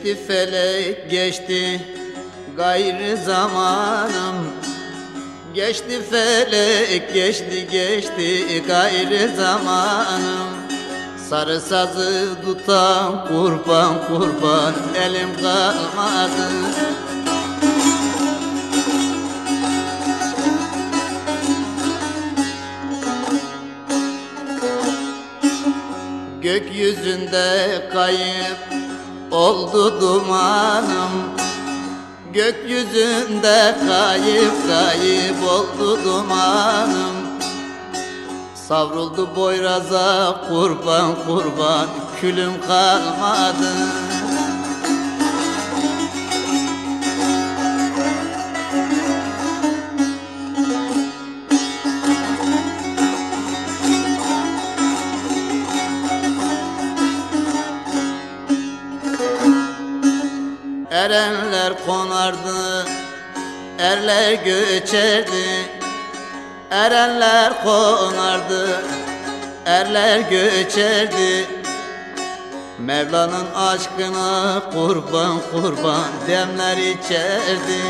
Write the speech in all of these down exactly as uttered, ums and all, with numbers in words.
Geçti felek geçti gayrı zamanım. Geçti felek geçti geçti gayrı zamanım. Sarı sazı tutan kurban kurban elim kalmadı. Gökyüzünde kayıp oldu dumanım. Gökyüzünde kayıp kayıp oldu dumanım. Savruldu boyraza kurban kurban külüm kalmadı. Erenler konardı, erler göçerdi. Erenler konardı, erler göçerdi. Mevla'nın aşkına kurban kurban demler içerdi.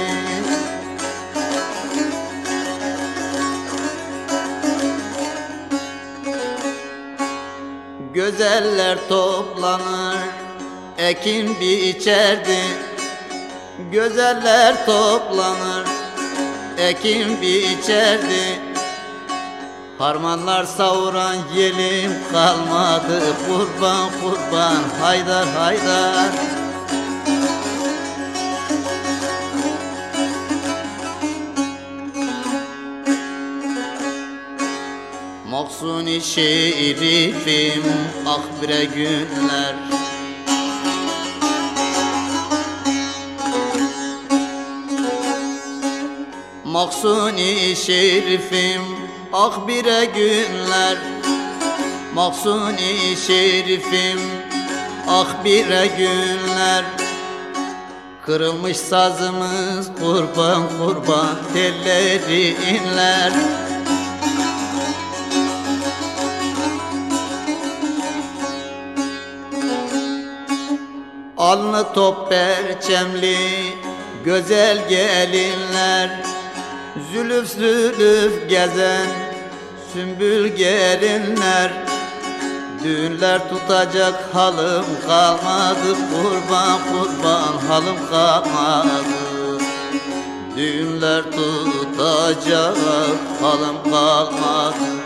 Güzeller toplanır, ekin biçerdi. Güzeller toplanır, ekin biçerdi. Harmanlar savuran yelim kalmadı. Kurban kurban haydar haydar. Maksuni şerifim ah bre günler. Maksuni şerifim ah bire günler. Maksuni şerifim ah bire günler. Kırılmış sazımız kurban kurban telleri inler. Alnı top perçemli güzel gelinler. Zülüf zülüf gezen sümbül gelinler. Düğünler tutacak halım kalmadı. Kurban kurban halım kalmadı. Düğünler tutacak halım kalmadı.